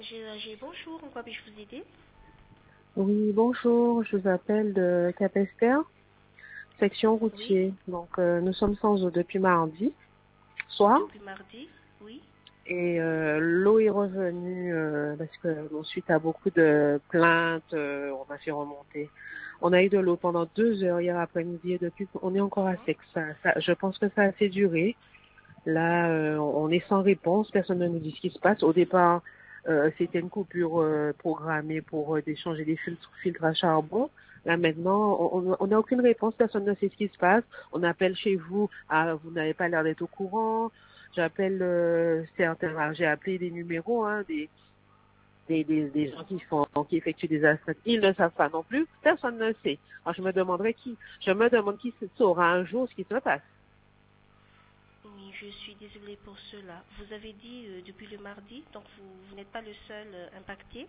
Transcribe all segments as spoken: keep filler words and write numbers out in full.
G A G, bonjour, en quoi puis-je vous aider? Oui, bonjour, je vous appelle de Capesterre, section Oui, routier. Donc, euh, nous sommes sans eau depuis mardi soir depuis mardi, oui. et euh, l'eau est revenue euh, parce que bon, suite à beaucoup de plaintes, euh, on a fait remonter. On a eu de l'eau pendant deux heures hier après-midi et depuis, on est encore à Mhm. sec. Ça, ça, je pense que ça a assez duré. Là, euh, on est sans réponse. Personne ne nous dit ce qui se passe. Au départ, euh, c'était une coupure euh, programmée pour euh, déchanger des filtres, filtres à charbon. Là, maintenant, on on n'a aucune réponse. Personne ne sait ce qui se passe. On appelle chez vous. Ah, vous n'avez pas l'air d'être au courant. J'appelle euh, certains. ah, J'ai appelé des numéros, hein, des, des, des, des gens qui font, qui effectuent des astreintes. Ils ne savent pas non plus. Personne ne sait. Alors, je me demanderais qui. Je me demande qui saura un jour ce qui se passe. Oui, je suis désolée pour cela. Vous avez dit euh, depuis le mardi, donc vous, vous n'êtes pas le seul euh, impacté.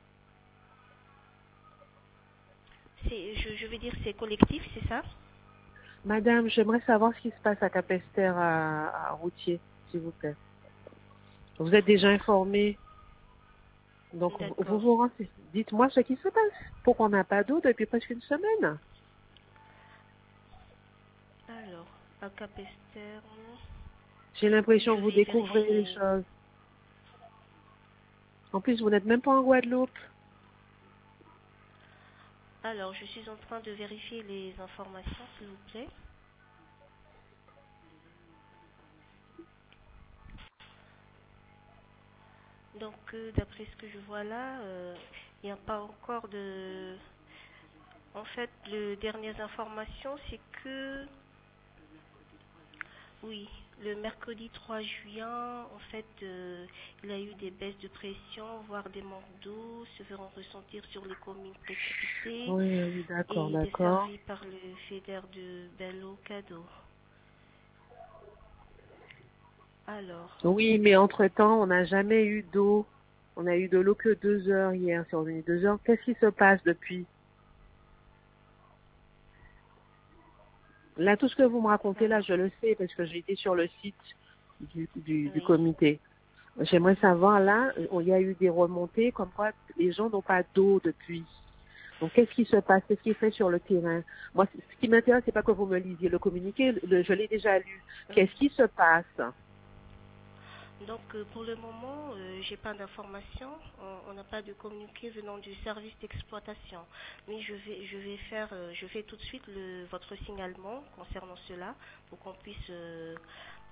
C'est, je, je vais dire c'est collectif, c'est ça? Madame, j'aimerais savoir ce qui se passe à Capesterre à, à Routier, s'il vous plaît. Vous êtes déjà informé, donc vous vous, D'accord. vous renseignez. Dites-moi ce qui se passe. Pourquoi on n'a pas d'eau depuis presque une semaine? Alors, à Capesterre, J'ai l'impression je que vous vais découvrez les vérifier. choses. En plus, vous n'êtes même pas en Guadeloupe. Alors, je suis en train de vérifier les informations, s'il vous plaît. Donc, euh, d'après ce que je vois là, euh, il n'y a pas encore de... En fait, les dernières informations, c'est que oui, le mercredi trois juillet, en fait, euh, il y a eu des baisses de pression, voire des manques d'eau se feront ressentir sur les communes précipitées Oui, oui, d'accord, et d'accord. desservies par le fédère de Bello-Cado. Alors, Oui, mais entre-temps, on n'a jamais eu d'eau. On a eu de l'eau que deux heures hier. C'est revenu deux heures. Qu'est-ce qui se passe depuis? Là, tout ce que vous me racontez, là, alors, je le sais parce que j'ai été sur le site du, du, du oui. comité. J'aimerais Mhm. savoir, là, il y a eu des remontées comme quoi les gens n'ont pas d'eau depuis. Donc, qu'est-ce qui se passe? Qu'est-ce qui est fait sur le terrain? Moi, c- ce qui m'intéresse, c'est pas que vous me lisiez le communiqué, le- je l'ai déjà lu. Oui. Qu'est-ce qui se passe? Donc euh, pour le moment, euh, j'ai pas d'informations. On on n'a pas de communiqué venant du service d'exploitation. Mais je vais, je vais faire, euh, je fais tout de suite le, votre signalement concernant cela pour qu'on puisse euh,